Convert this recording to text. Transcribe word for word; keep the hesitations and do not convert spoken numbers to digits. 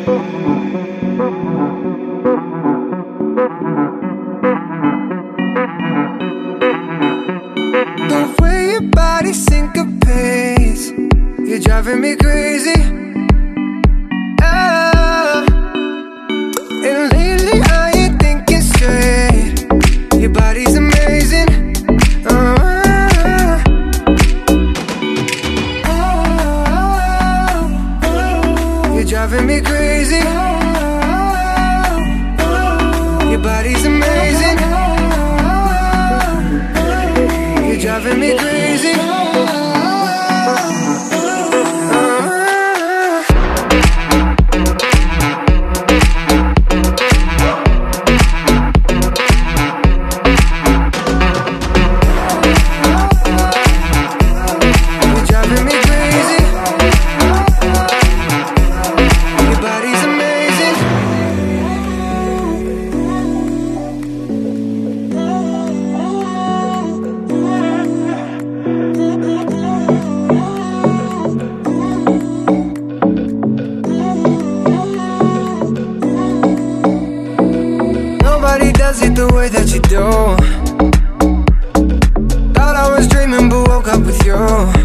The way your body syncopates, you're driving me crazy. Ah, and lately I ain't thinking straight. Your body's amazing. Ah, you're driving me crazy. Your body's amazing. You're driving me crazy. Nobody does it the way that you do. Thought I was dreaming but woke up with you.